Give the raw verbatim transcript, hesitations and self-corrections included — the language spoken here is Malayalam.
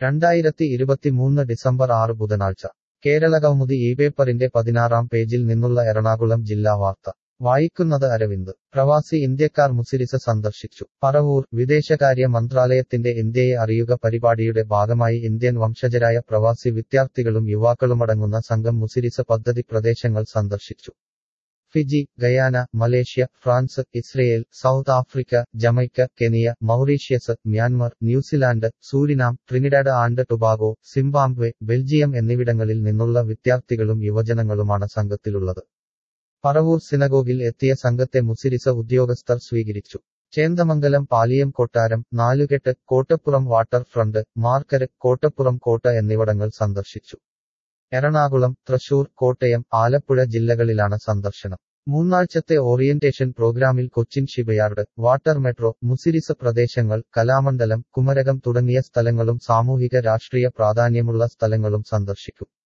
രണ്ടായിരത്തി ഇരുപത്തിമൂന്ന് ഡിസംബർ ആറ് ബുധനാഴ്ച കേരളകൗമുദി ഈ പേപ്പറിന്റെ പതിനാറാം പേജിൽ നിന്നുള്ള എറണാകുളം ജില്ലാ വാർത്ത വായിക്കുന്നത് അരവിന്ദ്. പ്രവാസി ഇന്ത്യക്കാർ മുസിരിസ് സന്ദർശിച്ചു. പറവൂർ. വിദേശകാര്യ മന്ത്രാലയത്തിന്റെ ഇന്ത്യയെ അറിയുക പരിപാടിയുടെ ഭാഗമായി ഇന്ത്യൻ വംശജരായ പ്രവാസി വിദ്യാർത്ഥികളും യുവാക്കളുമടങ്ങുന്ന സംഘം മുസിരിസ് പദ്ധതി പ്രദേശങ്ങൾ സന്ദർശിച്ചു. Fiji, Guyana, Malaysia, France, Israel, South Africa, Jamaica, Kenya, Mauritius, Myanmar, New Zealand, Suriname, Trinidad and Tobago, Zimbabwe, Belgium എന്നിവിടങ്ങളിൽ നിന്നുള്ള വിദ്യാർത്ഥികളും യുവജനങ്ങളുമാണ് സംഘത്തിലുള്ളത്. പറവൂർ സിനഗോഗിൽ എത്തിയ സംഘത്തെ മുസിരിസ് ഉദ്യോഗസ്ഥർ സ്വീകരിച്ചു. ചേന്ദമംഗലം, പാലിയം കൊട്ടാരം, നാലുകെട്ട്, കോട്ടപ്പുറം വാട്ടർ ഫ്രണ്ട്, മാർക്കര്, കോട്ടപ്പുറം കോട്ട എന്നിവിടങ്ങൾ സന്ദർശിച്ചു. എറണാകുളം, തൃശൂർ, കോട്ടയം, ആലപ്പുഴ ജില്ലകളിലാണ് സന്ദർശനം. മൂന്നാഴ്ചത്തെ ഓറിയന്റേഷൻ പ്രോഗ്രാമിൽ Cochin shipyard, water metro, Muziris പ്രദേശങ്ങൾ, കലാമണ്ഡലം, കുമരകം തുടങ്ങിയ സ്ഥലങ്ങളും സാമൂഹിക രാഷ്ട്രീയ പ്രാധാന്യമുള്ള സ്ഥലങ്ങളും സന്ദർശിക്കും.